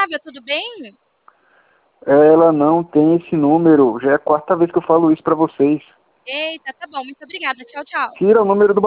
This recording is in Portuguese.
Flávia, tudo bem? Ela não tem esse número. Já é a quarta vez que eu falo isso pra vocês. Eita, tá bom, muito obrigada. Tchau, tchau. Tira o número do